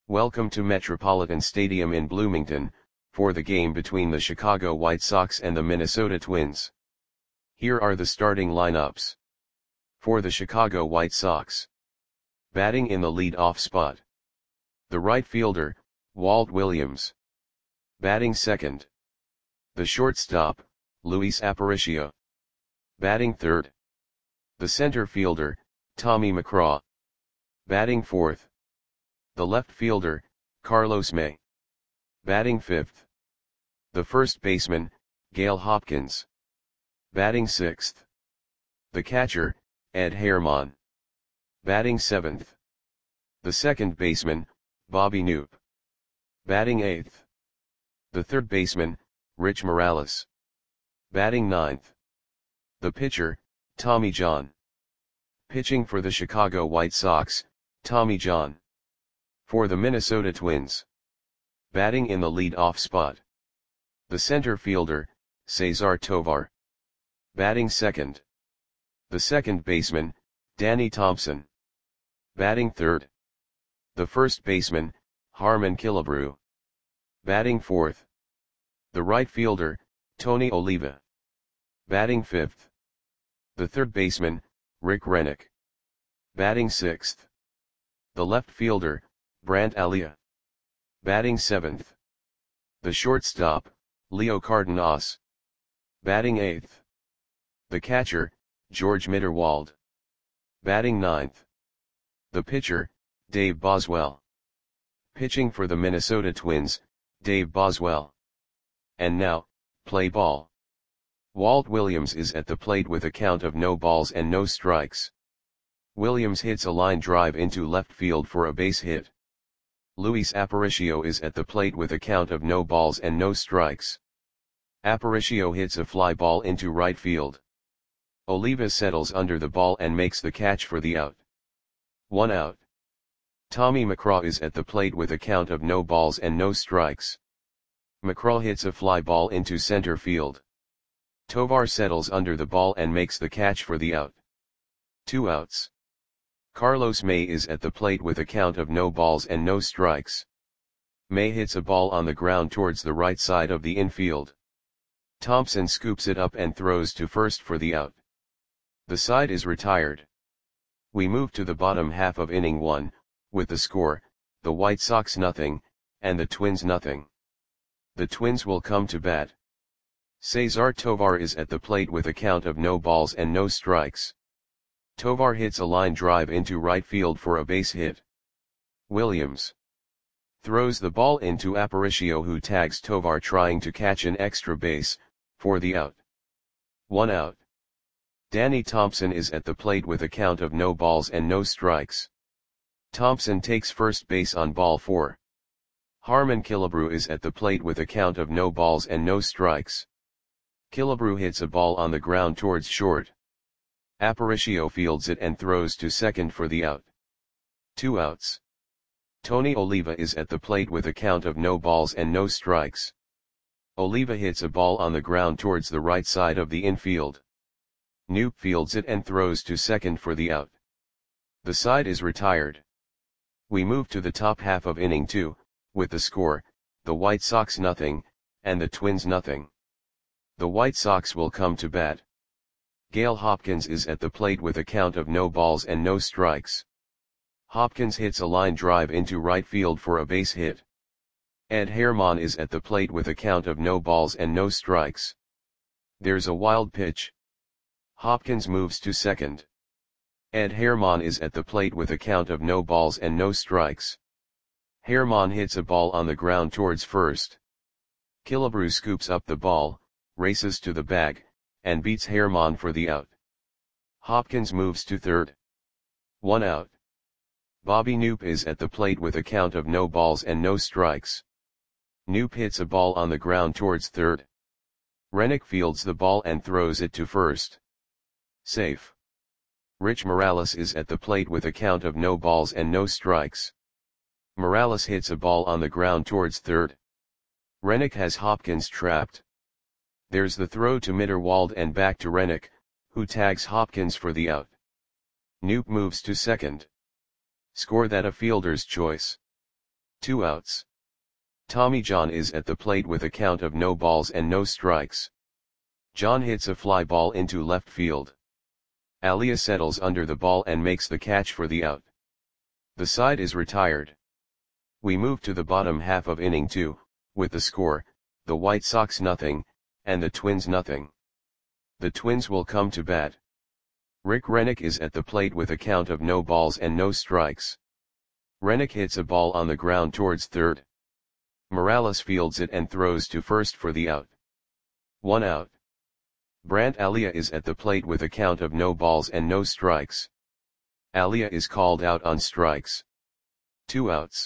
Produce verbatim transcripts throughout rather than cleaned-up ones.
Welcome to Metropolitan Stadium in Bloomington, for the game between the Chicago White Sox and the Minnesota Twins. Here are the starting lineups. For the Chicago White Sox. Batting in the lead-off spot. The right fielder, Walt Williams. Batting second. The shortstop, Luis Aparicio. Batting third. The center fielder, Tommy McCraw. Batting fourth. The left fielder, Carlos May. Batting fifth. The first baseman, Gail Hopkins. Batting sixth. The catcher, Ed Herman. Batting seventh. The second baseman, Bobby Knoop. Batting eighth. The third baseman, Rich Morales. Batting ninth. The pitcher, Tommy John. Pitching for the Chicago White Sox, Tommy John. For the Minnesota Twins. Batting in the lead-off spot. The center fielder, Cesar Tovar. Batting second. The second baseman, Danny Thompson. Batting third. The first baseman, Harmon Killebrew. Batting fourth. The right fielder, Tony Oliva. Batting fifth. The third baseman, Rick Rennick. Batting sixth. The left fielder, Brant Alia. Batting seventh. The shortstop, Leo Cardenas. Batting eighth. The catcher, George Mitterwald. Batting ninth. The pitcher, Dave Boswell. Pitching for the Minnesota Twins, Dave Boswell. And now, play ball. Walt Williams is at the plate with a count of no balls and no strikes. Williams hits a line drive into left field for a base hit. Luis Aparicio is at the plate with a count of no balls and no strikes. Aparicio hits a fly ball into right field. Oliva settles under the ball and makes the catch for the out. One out. Tommy McCraw is at the plate with a count of no balls and no strikes. McCraw hits a fly ball into center field. Tovar settles under the ball and makes the catch for the out. Two outs. Carlos May is at the plate with a count of no balls and no strikes. May hits a ball on the ground towards the right side of the infield. Thompson scoops it up and throws to first for the out. The side is retired. We move to the bottom half of inning one, with the score, the White Sox nothing, and the Twins nothing. The Twins will come to bat. Cesar Tovar is at the plate with a count of no balls and no strikes. Tovar hits a line drive into right field for a base hit. Williams throws the ball into Aparicio, who tags Tovar trying to catch an extra base, for the out. One out. Danny Thompson is at the plate with a count of no balls and no strikes. Thompson takes first base on ball four. Harmon Killebrew is at the plate with a count of no balls and no strikes. Killebrew hits a ball on the ground towards short. Aparicio fields it and throws to second for the out. Two outs. Tony Oliva is at the plate with a count of no balls and no strikes. Oliva hits a ball on the ground towards the right side of the infield. Knoop fields it and throws to second for the out. The side is retired. We move to the top half of inning two, with the score, the White Sox nothing, and the Twins nothing. The White Sox will come to bat. Gail Hopkins is at the plate with a count of no balls and no strikes. Hopkins hits a line drive into right field for a base hit. Ed Herman is at the plate with a count of no balls and no strikes. There's a wild pitch. Hopkins moves to second. Ed Herman is at the plate with a count of no balls and no strikes. Herman hits a ball on the ground towards first. Killebrew scoops up the ball, races to the bag, and beats Herman for the out. Hopkins moves to third. One out. Bobby Knoop is at the plate with a count of no balls and no strikes. Knoop hits a ball on the ground towards third. Rennick fields the ball and throws it to first. Safe. Rich Morales is at the plate with a count of no balls and no strikes. Morales hits a ball on the ground towards third. Rennick has Hopkins trapped. There's the throw to Mitterwald and back to Rennick, who tags Hopkins for the out. Knoop moves to second. Score that a fielder's choice. Two outs. Tommy John is at the plate with a count of no balls and no strikes. John hits a fly ball into left field. Alia settles under the ball and makes the catch for the out. The side is retired. We move to the bottom half of inning two, with the score, the White Sox nothing, and the Twins nothing. The Twins will come to bat. Rick Rennick is at the plate with a count of no balls and no strikes. Rennick hits a ball on the ground towards third. Morales fields it and throws to first for the out. One out. Brandt Alia is at the plate with a count of no balls and no strikes. Alia is called out on strikes. Two outs.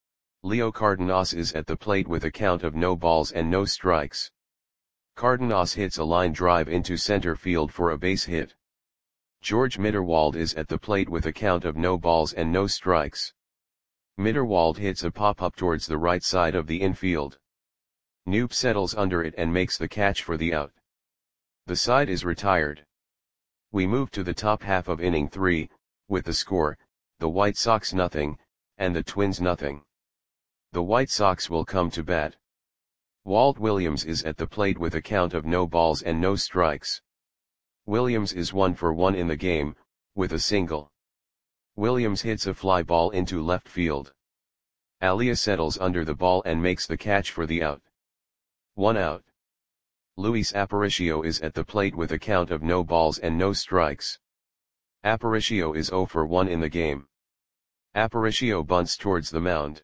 Leo Cardenas is at the plate with a count of no balls and no strikes. Cardenas hits a line drive into center field for a base hit. George Mitterwald is at the plate with a count of no balls and no strikes. Mitterwald hits a pop-up towards the right side of the infield. Knoop settles under it and makes the catch for the out. The side is retired. We move to the top half of inning three, with the score, the White Sox nothing, and the Twins nothing. The White Sox will come to bat. Walt Williams is at the plate with a count of no balls and no strikes. Williams is one for one in the game, with a single. Williams hits a fly ball into left field. Alia settles under the ball and makes the catch for the out. One out. Luis Aparicio is at the plate with a count of no balls and no strikes. Aparicio is zero for one in the game. Aparicio bunts towards the mound.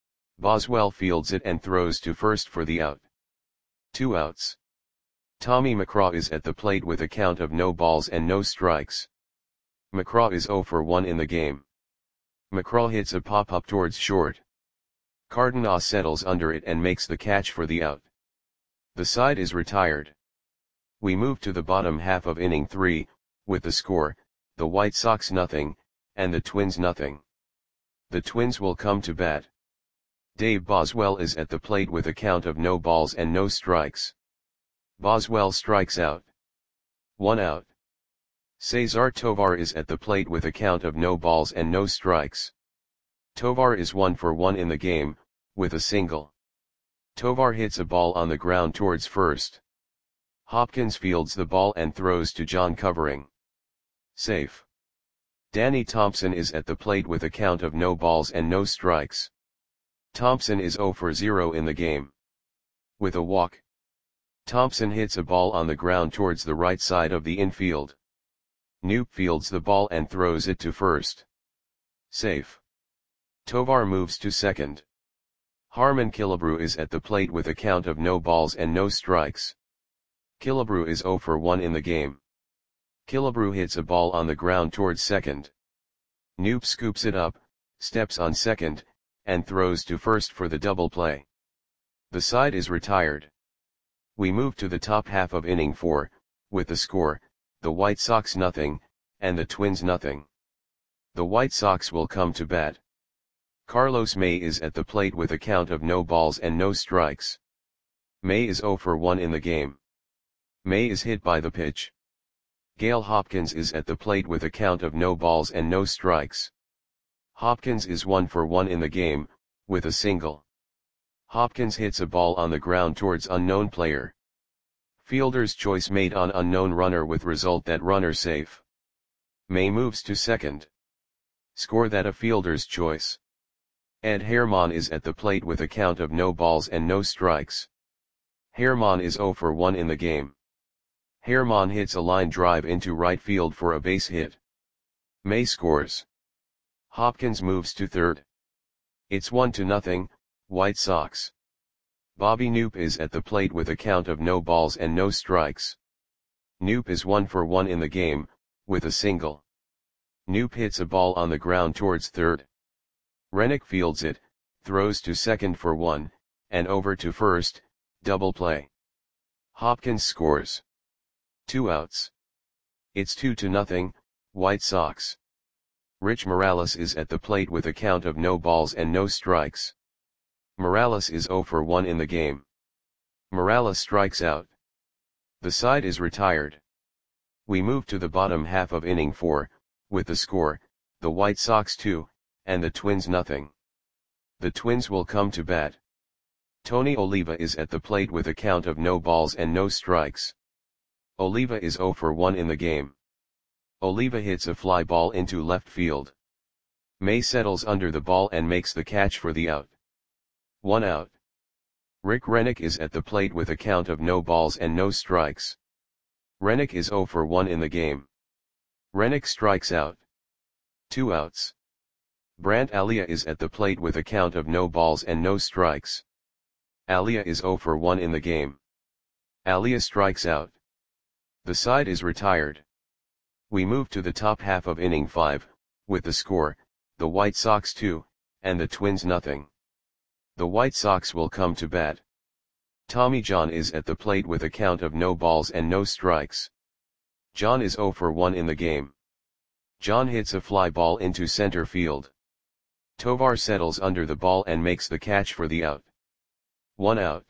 Boswell fields it and throws to first for the out. Two outs. Tommy McCraw is at the plate with a count of no balls and no strikes. McCraw is zero for one in the game. McCraw hits a pop-up towards short. Cardenas settles under it and makes the catch for the out. The side is retired. We move to the bottom half of inning three, with the score, the White Sox nothing, and the Twins nothing. The Twins will come to bat. Dave Boswell is at the plate with a count of no balls and no strikes. Boswell strikes out. One out. Cesar Tovar is at the plate with a count of no balls and no strikes. Tovar is one for one in the game, with a single. Tovar hits a ball on the ground towards first. Hopkins fields the ball and throws to John covering. Safe. Danny Thompson is at the plate with a count of no balls and no strikes. Thompson is zero for zero in the game. With a walk. Thompson hits a ball on the ground towards the right side of the infield. Knoop fields the ball and throws it to first. Safe. Tovar moves to second. Harmon Killebrew is at the plate with a count of no balls and no strikes. Killebrew is zero for one in the game. Killebrew hits a ball on the ground towards second. Knoop scoops it up, steps on second, and throws to first for the double play. The side is retired. We move to the top half of inning four, with the score, the White Sox nothing, and the Twins nothing. The White Sox will come to bat. Carlos May is at the plate with a count of no balls and no strikes. May is zero for one in the game. May is hit by the pitch. Gale Hopkins is at the plate with a count of no balls and no strikes. Hopkins is one for one in the game, with a single. Hopkins hits a ball on the ground towards unknown player. Fielder's choice made on unknown runner with result that runner safe. May moves to second. Score that a fielder's choice. Ed Herman is at the plate with a count of no balls and no strikes. Herman is zero for one in the game. Herman hits a line drive into right field for a base hit. May scores. Hopkins moves to third. It's one to nothing, White Sox. Bobby Knoop is at the plate with a count of no balls and no strikes. Knoop is one for one in the game, with a single. Knoop hits a ball on the ground towards third. Rennick fields it, throws to second for one, and over to first, double play. Hopkins scores. Two outs. It's two to nothing, White Sox. Rich Morales is at the plate with a count of no balls and no strikes. Morales is zero for one in the game. Morales strikes out. The side is retired. We move to the bottom half of inning four, with the score, the White Sox two, and the Twins nothing. The Twins will come to bat. Tony Oliva is at the plate with a count of no balls and no strikes. Oliva is zero for one in the game. Oliva hits a fly ball into left field. May settles under the ball and makes the catch for the out. One out. Rick Rennick is at the plate with a count of no balls and no strikes. Rennick is zero for one in the game. Rennick strikes out. Two outs. Brandt Alia is at the plate with a count of no balls and no strikes. Alia is zero for one in the game. Alia strikes out. The side is retired. We move to the top half of inning five, with the score, the White Sox two, and the Twins nothing. The White Sox will come to bat. Tommy John is at the plate with a count of no balls and no strikes. John is zero for one in the game. John hits a fly ball into center field. Tovar settles under the ball and makes the catch for the out. One out.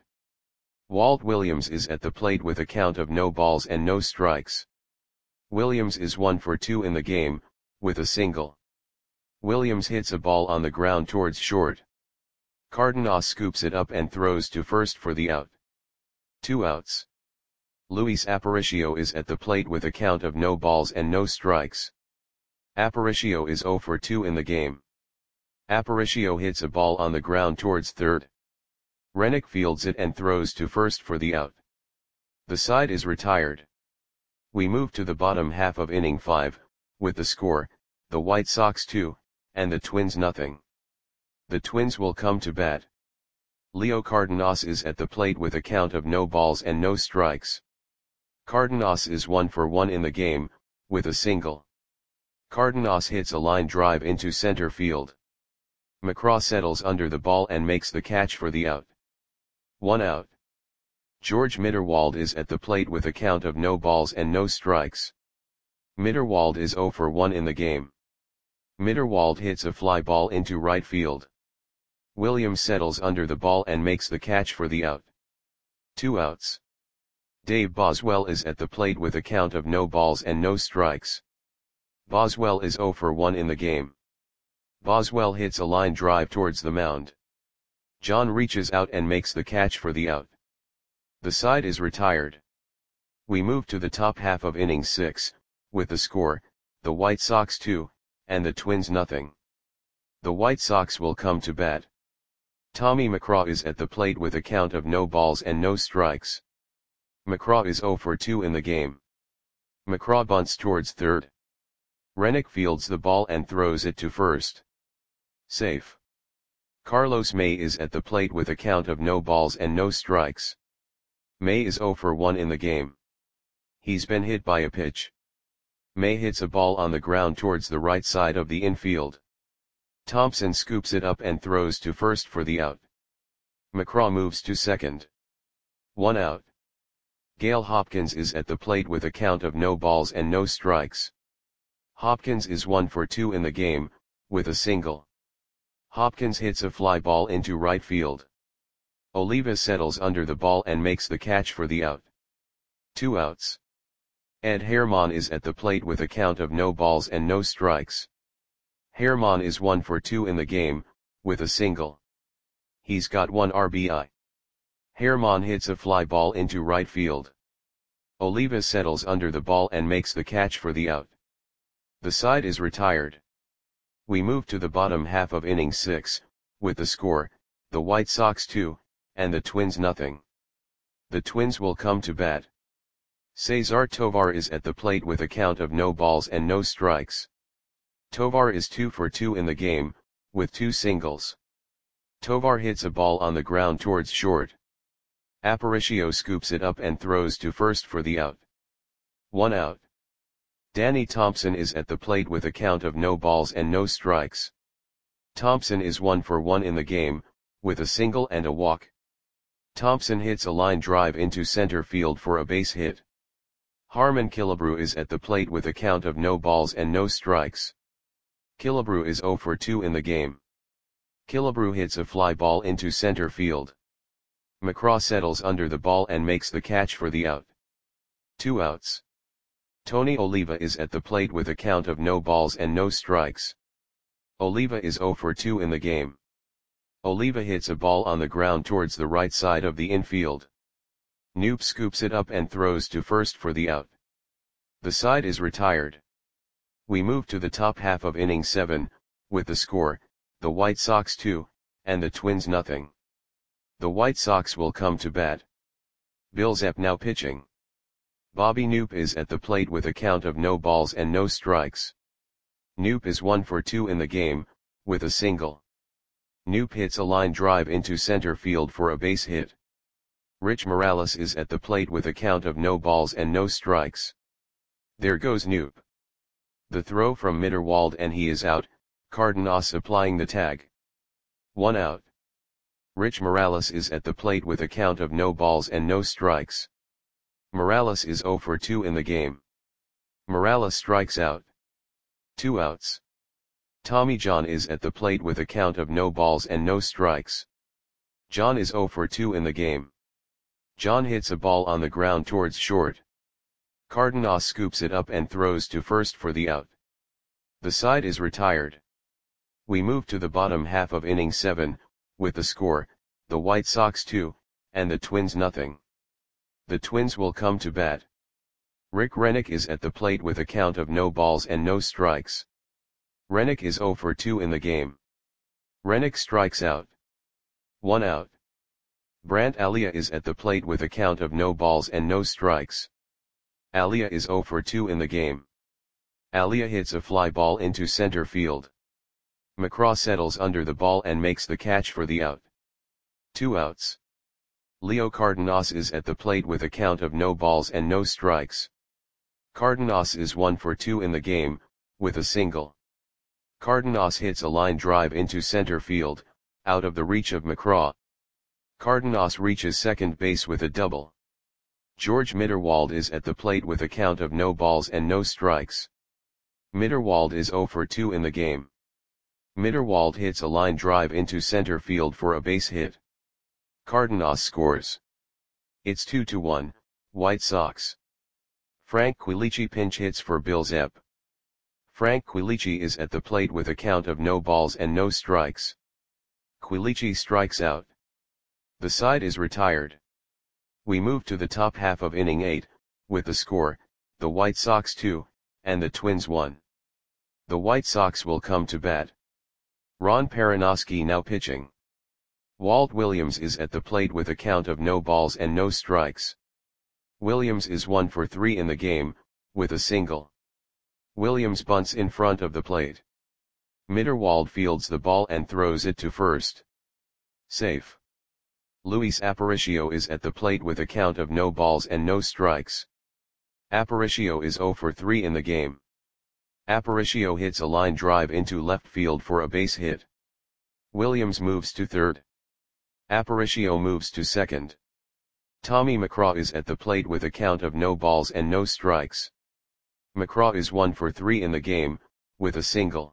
Walt Williams is at the plate with a count of no balls and no strikes. Williams is one for two in the game, with a single. Williams hits a ball on the ground towards short. Cardenas scoops it up and throws to first for the out. Two outs. Luis Aparicio is at the plate with a count of no balls and no strikes. Aparicio is zero for two in the game. Aparicio hits a ball on the ground towards third. Rennick fields it and throws to first for the out. The side is retired. We move to the bottom half of inning five, with the score, the White Sox two, and the Twins nothing. The Twins will come to bat. Leo Cardenas is at the plate with a count of no balls and no strikes. Cardenas is one for one in the game, with a single. Cardenas hits a line drive into center field. McCraw settles under the ball and makes the catch for the out. One out. George Mitterwald is at the plate with a count of no balls and no strikes. Mitterwald is zero for one in the game. Mitterwald hits a fly ball into right field. Williams settles under the ball and makes the catch for the out. Two outs. Dave Boswell is at the plate with a count of no balls and no strikes. Boswell is zero for one in the game. Boswell hits a line drive towards the mound. John reaches out and makes the catch for the out. The side is retired. We move to the top half of inning six, with the score, the White Sox two, and the Twins nothing. The White Sox will come to bat. Tommy McCraw is at the plate with a count of no balls and no strikes. McCraw is zero for two in the game. McCraw bunts towards third. Rennick fields the ball and throws it to first. Safe. Carlos May is at the plate with a count of no balls and no strikes. May is zero for one in the game. He's been hit by a pitch. May hits a ball on the ground towards the right side of the infield. Thompson scoops it up and throws to first for the out. McCraw moves to second. One out. Gale Hopkins is at the plate with a count of no balls and no strikes. Hopkins is one for two in the game, with a single. Hopkins hits a fly ball into right field. Oliva settles under the ball and makes the catch for the out. Two outs. Ed Herman is at the plate with a count of no balls and no strikes. Herman is one for two in the game, with a single. He's got one R B I. Herman hits a fly ball into right field. Oliva settles under the ball and makes the catch for the out. The side is retired. We move to the bottom half of inning six, with the score, the White Sox two, and the Twins nothing. The Twins will come to bat. Cesar Tovar is at the plate with a count of no balls and no strikes. Tovar is two for two in the game, with two singles. Tovar hits a ball on the ground towards short. Aparicio scoops it up and throws to first for the out. One out. Danny Thompson is at the plate with a count of no balls and no strikes. Thompson is one for one in the game, with a single and a walk. Thompson hits a line drive into center field for a base hit. Harmon Killebrew is at the plate with a count of no balls and no strikes. Killebrew is zero for two in the game. Killebrew hits a fly ball into center field. McCraw settles under the ball and makes the catch for the out. Two outs. Tony Oliva is at the plate with a count of no balls and no strikes. Oliva is zero for two in the game. Oliva hits a ball on the ground towards the right side of the infield. Knoop scoops it up and throws to first for the out. The side is retired. We move to the top half of inning seven, with the score, the White Sox two, and the Twins nothing. The White Sox will come to bat. Bill Zep now pitching. Bobby Knoop is at the plate with a count of no balls and no strikes. Knoop is one for two in the game, with a single. Knoop hits a line drive into center field for a base hit. Rich Morales is at the plate with a count of no balls and no strikes. There goes Knoop. The throw from Mitterwald and he is out, Cardenas applying the tag. One out. Rich Morales is at the plate with a count of no balls and no strikes. Morales is zero for two in the game. Morales strikes out. Two outs. Tommy John is at the plate with a count of no balls and no strikes. John is zero for two in the game. John hits a ball on the ground towards short. Cardenas scoops it up and throws to first for the out. The side is retired. We move to the bottom half of inning seven, with the score, the White Sox two, and the Twins nothing. The Twins will come to bat. Rick Rennick is at the plate with a count of no balls and no strikes. Rennick is zero for two in the game. Rennick strikes out. One out. Brant Alia is at the plate with a count of no balls and no strikes. Alia is zero for two in the game. Alia hits a fly ball into center field. McCraw settles under the ball and makes the catch for the out. Two outs. Leo Cardenas is at the plate with a count of no balls and no strikes. Cardenas is one for two in the game, with a single. Cardenas hits a line drive into center field, out of the reach of McCraw. Cardenas reaches second base with a double. George Mitterwald is at the plate with a count of no balls and no strikes. Mitterwald is zero for two in the game. Mitterwald hits a line drive into center field for a base hit. Cardenas scores. It's two to one, White Sox. Frank Quilici pinch hits for Bill Zep. Frank Quilici is at the plate with a count of no balls and no strikes. Quilici strikes out. The side is retired. We move to the top half of inning eight, with the score, the White Sox two, and the Twins one. The White Sox will come to bat. Ron Perranoski now pitching. Walt Williams is at the plate with a count of no balls and no strikes. Williams is one for three in the game, with a single. Williams bunts in front of the plate. Mitterwald fields the ball and throws it to first. Safe. Luis Aparicio is at the plate with a count of no balls and no strikes. Aparicio is zero for three in the game. Aparicio hits a line drive into left field for a base hit. Williams moves to third. Aparicio moves to second. Tommy McCraw is at the plate with a count of no balls and no strikes. McCraw is one for three in the game, with a single.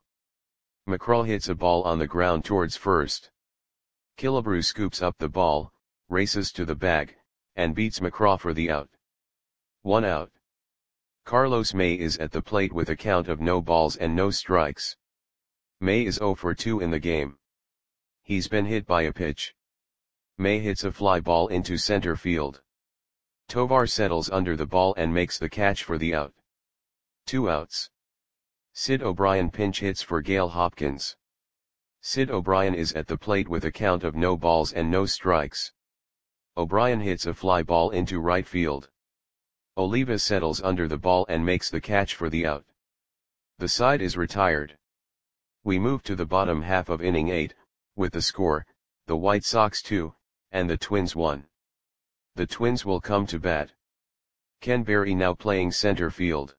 McCraw hits a ball on the ground towards first. Killebrew scoops up the ball, races to the bag, and beats McCraw for the out. One out. Carlos May is at the plate with a count of no balls and no strikes. May is zero for two in the game. He's been hit by a pitch. May hits a fly ball into center field. Tovar settles under the ball and makes the catch for the out. Two outs. Sid O'Brien pinch hits for Gale Hopkins. Sid O'Brien is at the plate with a count of no balls and no strikes. O'Brien hits a fly ball into right field. Oliva settles under the ball and makes the catch for the out. The side is retired. We move to the bottom half of inning eight, with the score, the White Sox two, and the Twins one. The Twins will come to bat. Ken Berry now playing center field.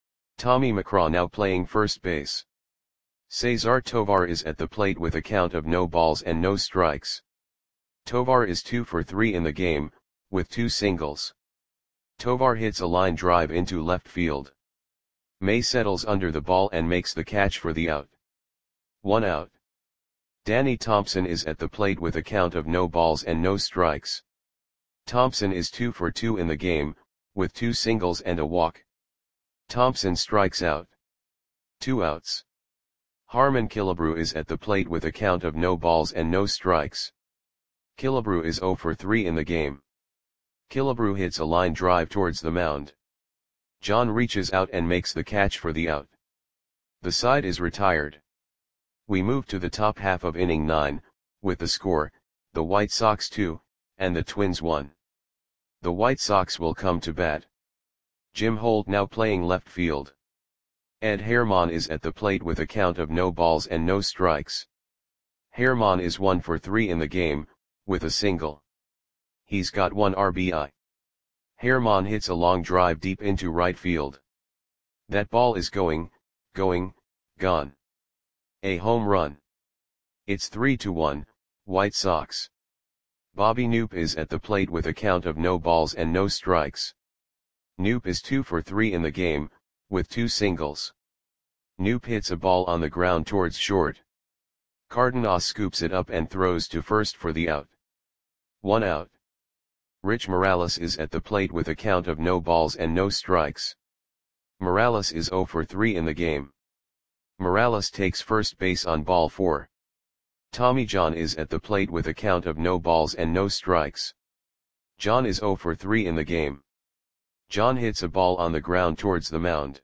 Tommy McCraw now playing first base. Cesar Tovar is at the plate with a count of no balls and no strikes. Tovar is two for three in the game, with two singles. Tovar hits a line drive into left field. May settles under the ball and makes the catch for the out. One out. Danny Thompson is at the plate with a count of no balls and no strikes. Thompson is two for two in the game, with two singles and a walk. Thompson strikes out. Two outs. Harman Killebrew is at the plate with a count of no balls and no strikes. Killebrew is zero for three in the game. Killebrew hits a line drive towards the mound. John reaches out and makes the catch for the out. The side is retired. We move to the top half of inning nine, with the score, the White Sox two, and the Twins one. The White Sox will come to bat. Jim Holt now playing left field. Ed Herman is at the plate with a count of no balls and no strikes. Herman is one for three in the game, with a single. He's got one R B I. Herman hits a long drive deep into right field. That ball is going, going, gone. A home run. It's three to one, White Sox. Bobby Knoop is at the plate with a count of no balls and no strikes. Knoop is two for three in the game, with two singles. Knoop hits a ball on the ground towards short. Cardenas scoops it up and throws to first for the out. One out. Rich Morales is at the plate with a count of no balls and no strikes. Morales is zero for three in the game. Morales takes first base on ball four. Tommy John is at the plate with a count of no balls and no strikes. John is zero for three in the game. John hits a ball on the ground towards the mound.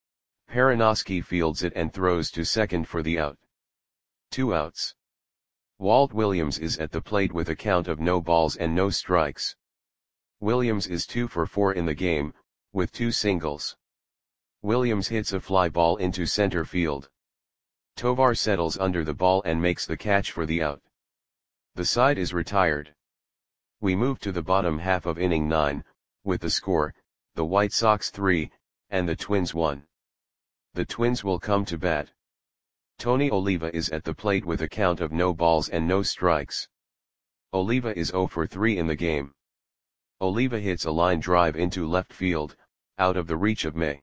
Perinoski fields it and throws to second for the out. Two outs. Walt Williams is at the plate with a count of no balls and no strikes. Williams is two for four in the game, with two singles. Williams hits a fly ball into center field. Tovar settles under the ball and makes the catch for the out. The side is retired. We move to the bottom half of inning nine, with the score, the White Sox three, and the Twins one. The Twins will come to bat. Tony Oliva is at the plate with a count of no balls and no strikes. Oliva is zero for three in the game. Oliva hits a line drive into left field, out of the reach of May.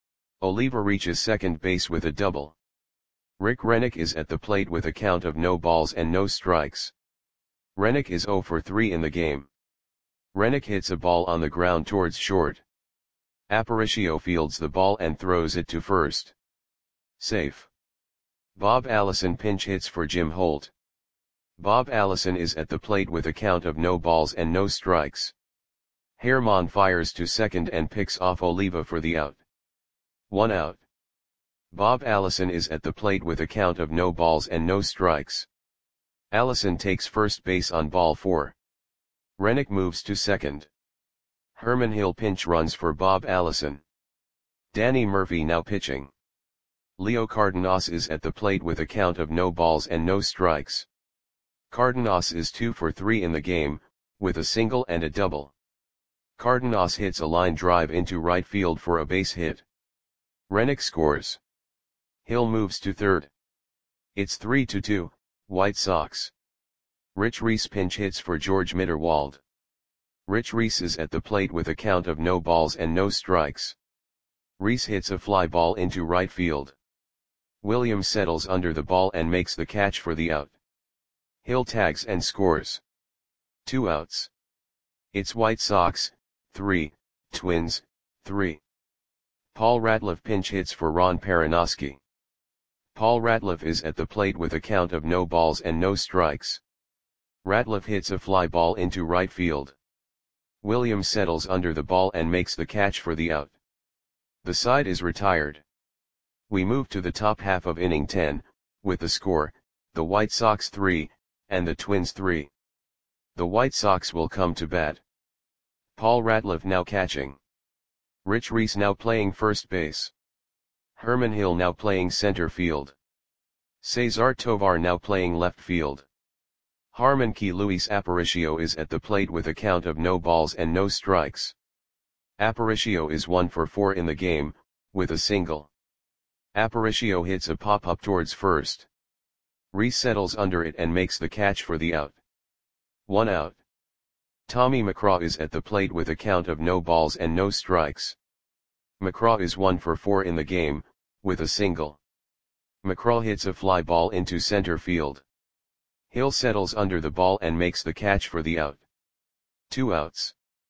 Oliva reaches second base with a double. Rick Rennick is at the plate with a count of no balls and no strikes. Rennick is zero for three in the game. Rennick hits a ball on the ground towards short. Aparicio fields the ball and throws it to first. Safe. Bob Allison pinch hits for Jim Holt. Bob Allison is at the plate with a count of no balls and no strikes. Herman fires to second and picks off Oliva for the out. One out. Bob Allison is at the plate with a count of no balls and no strikes. Allison takes first base on ball four. Rennick moves to second. Herman Hill pinch runs for Bob Allison. Danny Murphy now pitching. Leo Cardenas is at the plate with a count of no balls and no strikes. Cardenas is two for three in the game, with a single and a double. Cardenas hits a line drive into right field for a base hit. Rennick scores. Hill moves to third. It's three to two, White Sox. Rich Reese pinch hits for George Mitterwald. Rich Reese is at the plate with a count of no balls and no strikes. Reese hits a fly ball into right field. Williams settles under the ball and makes the catch for the out. Hill tags and scores. Two outs. It's White Sox, three, Twins, three. Paul Ratliff pinch hits for Ron Perinoski. Paul Ratliff is at the plate with a count of no balls and no strikes. Ratliff hits a fly ball into right field. Williams settles under the ball and makes the catch for the out. The side is retired. We move to the top half of inning ten, with the score, the White Sox three, and the Twins three. The White Sox will come to bat. Paul Ratliff now catching. Rich Reese now playing first base. Herman Hill now playing center field. Cesar Tovar now playing left field. Harmon Key Luis Aparicio is at the plate with a count of no balls and no strikes. Aparicio is one for four in the game, with a single. Aparicio hits a pop-up towards first. Reese settles under it and makes the catch for the out. One out. Tommy McCraw is at the plate with a count of no balls and no strikes. McCraw is one for four in the game, with a single. McCraw hits a fly ball into center field. Hill settles under the ball and makes the catch for the out. Two outs.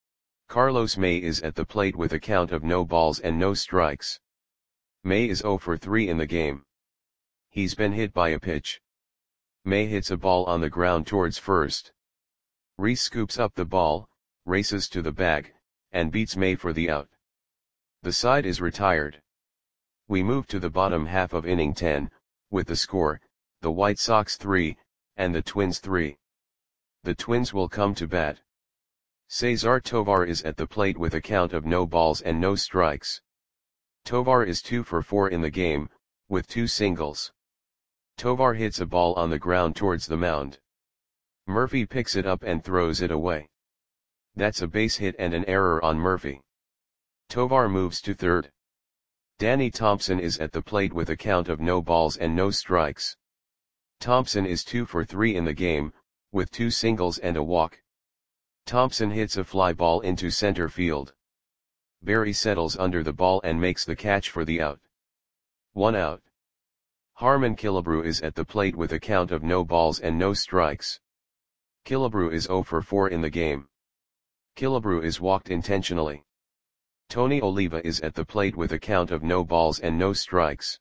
Carlos May is at the plate with a count of no balls and no strikes. May is zero for three in the game. He's been hit by a pitch. May hits a ball on the ground towards first. Reese scoops up the ball, races to the bag, and beats May for the out. The side is retired. We move to the bottom half of inning ten, with the score, the White Sox three, and the Twins three. The Twins will come to bat. Cesar Tovar is at the plate with a count of no balls and no strikes. Tovar is two for four in the game, with two singles. Tovar hits a ball on the ground towards the mound. Murphy picks it up and throws it away. That's a base hit and an error on Murphy. Tovar moves to third. Danny Thompson is at the plate with a count of no balls and no strikes. Thompson is two for three in the game, with two singles and a walk. Thompson hits a fly ball into center field. Barry settles under the ball and makes the catch for the out. One out. Harmon Killebrew is at the plate with a count of no balls and no strikes. Killebrew is zero for four in the game. Killebrew is walked intentionally. Tony Oliva is at the plate with a count of no balls and no strikes.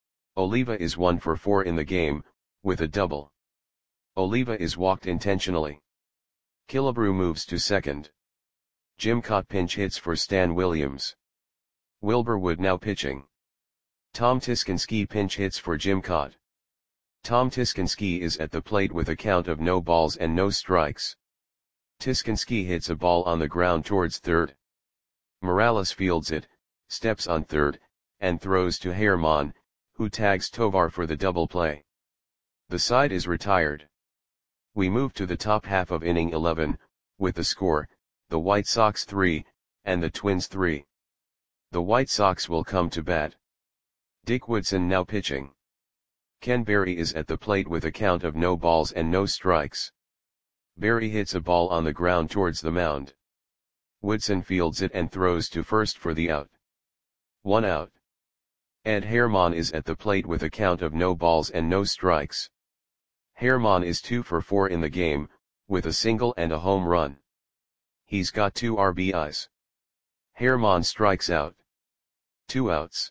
Oliva is one for four in the game, with a double. Oliva is walked intentionally. Killebrew moves to second. Jim Cott pinch hits for Stan Williams. Wilbur Wood now pitching. Tom Tiskinski pinch hits for Jim Cott. Tom Tiskinski is at the plate with a count of no balls and no strikes. Tiskinski hits a ball on the ground towards third. Morales fields it, steps on third, and throws to Herman, who tags Tovar for the double play. The side is retired. We move to the top half of inning eleven, with the score, the White Sox three, and the Twins three. The White Sox will come to bat. Dick Woodson now pitching. Ken Berry is at the plate with a count of no balls and no strikes. Berry hits a ball on the ground towards the mound. Woodson fields it and throws to first for the out. One out. Ed Herman is at the plate with a count of no balls and no strikes. Herman is two for four in the game, with a single and a home run. He's got two R B Is. Herman strikes out. Two outs.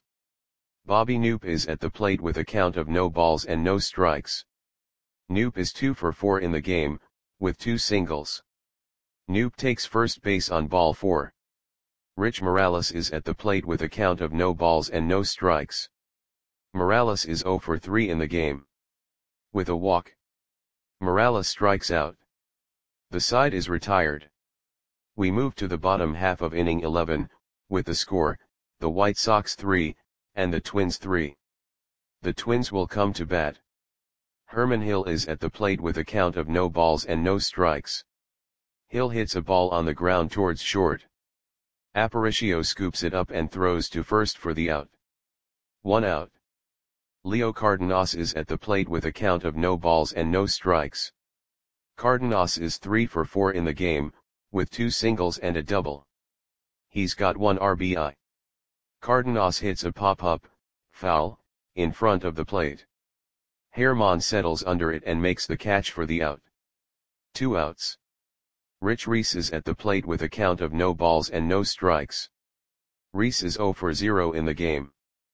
Bobby Knoop is at the plate with a count of no balls and no strikes. Knoop is two for four in the game, with two singles. Knoop takes first base on ball four. Rich Morales is at the plate with a count of no balls and no strikes. Morales is zero for three in the game. With a walk. Morales strikes out. The side is retired. We move to the bottom half of inning eleven, with the score, the White Sox three, and the Twins three. The Twins will come to bat. Herman Hill is at the plate with a count of no balls and no strikes. Hill hits a ball on the ground towards short. Aparicio scoops it up and throws to first for the out. One out. Leo Cardenas is at the plate with a count of no balls and no strikes. Cardenas is three for four in the game, with two singles and a double. He's got one R B I. Cardenas hits a pop-up, foul, in front of the plate. Herman settles under it and makes the catch for the out. Two outs. Rich Reese is at the plate with a count of no balls and no strikes. Reese is zero for zero in the game.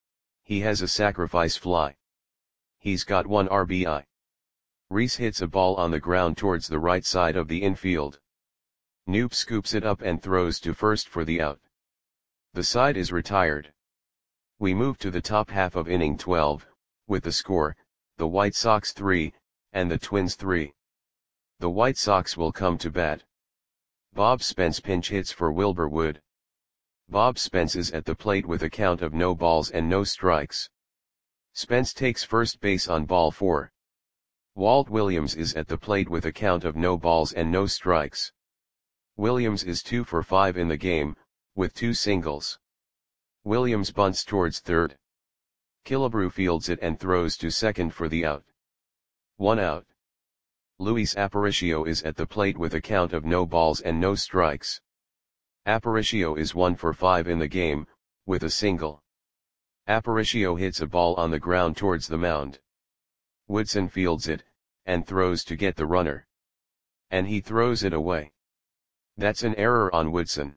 He has a sacrifice fly. He's got one R B I. Reese hits a ball on the ground towards the right side of the infield. Knoop scoops it up and throws to first for the out. The side is retired. We move to the top half of inning twelve, with the score, the White Sox three, and the Twins three. The White Sox will come to bat. Bob Spence pinch hits for Wilbur Wood. Bob Spence is at the plate with a count of no balls and no strikes. Spence takes first base on ball four. Walt Williams is at the plate with a count of no balls and no strikes. Williams is two for five in the game, with two singles. Williams bunts towards third. Killebrew fields it and throws to second for the out. One out. Luis Aparicio is at the plate with a count of no balls and no strikes. Aparicio is one for five in the game, with a single. Aparicio hits a ball on the ground towards the mound. Woodson fields it, and throws to get the runner. And he throws it away. That's an error on Woodson.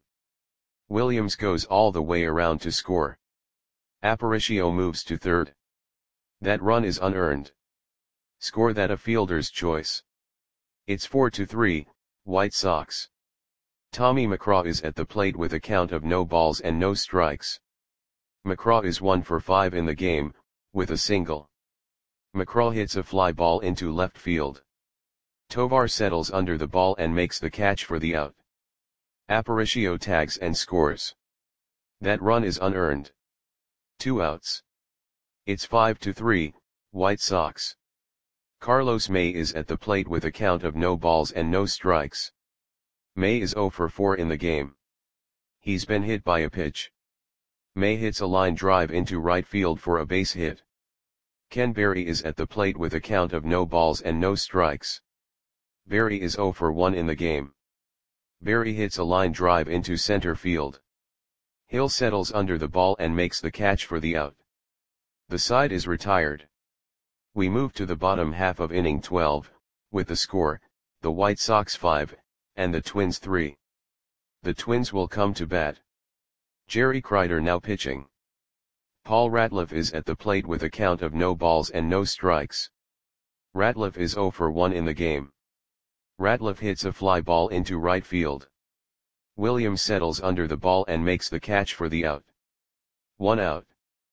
Williams goes all the way around to score. Aparicio moves to third. That run is unearned. Score that a fielder's choice. It's four to three, White Sox. Tommy McCraw is at the plate with a count of no balls and no strikes. McCraw is one for five in the game, with a single. McCraw hits a fly ball into left field. Tovar settles under the ball and makes the catch for the out. Aparicio tags and scores. That run is unearned. Two outs. It's five to three, White Sox. Carlos May is at the plate with a count of no balls and no strikes. May is zero for four in the game. He's been hit by a pitch. May hits a line drive into right field for a base hit. Ken Berry is at the plate with a count of no balls and no strikes. Berry is zero for one in the game. Berry hits a line drive into center field. Hill settles under the ball and makes the catch for the out. The side is retired. We move to the bottom half of inning twelve, with the score, the White Sox five, and the Twins three. The Twins will come to bat. Jerry Kreider now pitching. Paul Ratliff is at the plate with a count of no balls and no strikes. Ratliff is zero for one in the game. Ratliff hits a fly ball into right field. Williams settles under the ball and makes the catch for the out. One out.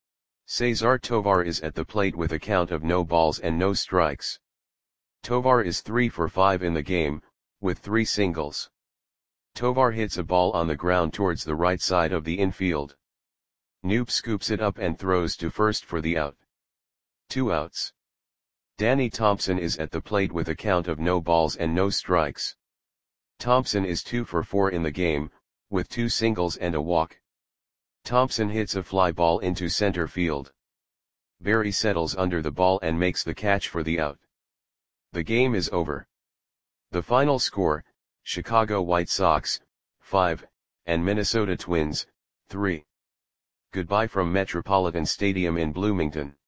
Cesar Tovar is at the plate with a count of no balls and no strikes. Tovar is three for five in the game, with three singles. Tovar hits a ball on the ground towards the right side of the infield. Knoop scoops it up and throws to first for the out. Two outs. Danny Thompson is at the plate with a count of no balls and no strikes. Thompson is two for four in the game, with two singles and a walk. Thompson hits a fly ball into center field. Berry settles under the ball and makes the catch for the out. The game is over. The final score, Chicago White Sox, five, and Minnesota Twins, three. Goodbye from Metropolitan Stadium in Bloomington.